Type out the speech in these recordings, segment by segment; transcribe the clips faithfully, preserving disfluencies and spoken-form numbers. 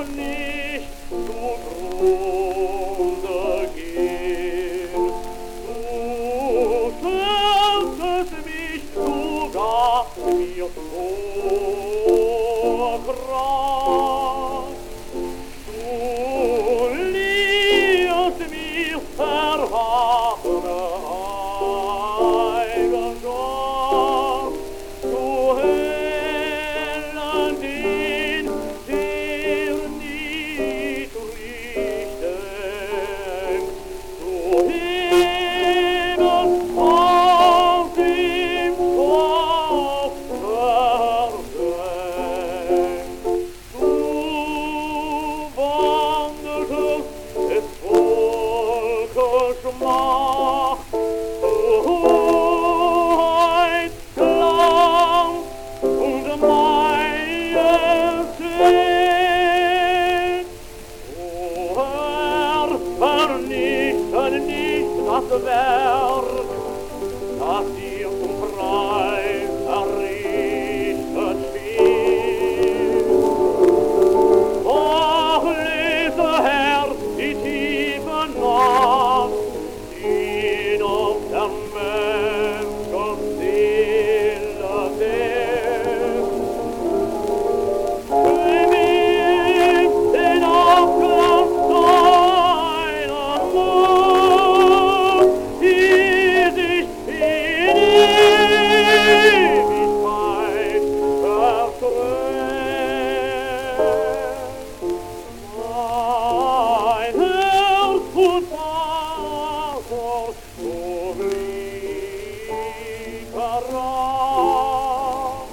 nicht zugrunde gehen. Du stellst mich sogar mir vor Gras. Du liest mir verhafene Eigenschaft. Du hellen den, der nicht richtig denkt. Du hebest auf dem Kopf versenkt. Du wandeltest des Volkes Macht, Hoheit, Glanz und Majestät. O Herr, vernichte nicht das Werk, das dir zum Preis errichtet steht. Doch lese, Herr, die tiefe Nacht, die auf der Menschenseele sitzt. Gib den Aufgriff deiner Macht, die sich in Ewigkeit verstreckt. Mein Herz und Vater, so blieb herab.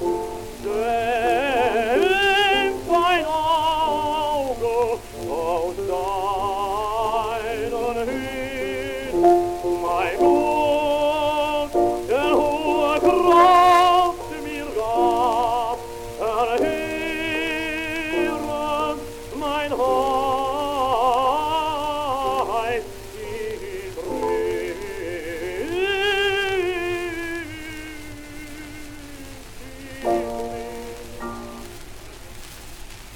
Senk dein Auge aus deinen Hüten, mein Gott, der hohe Kraft mir gab, erhören mein Haupt.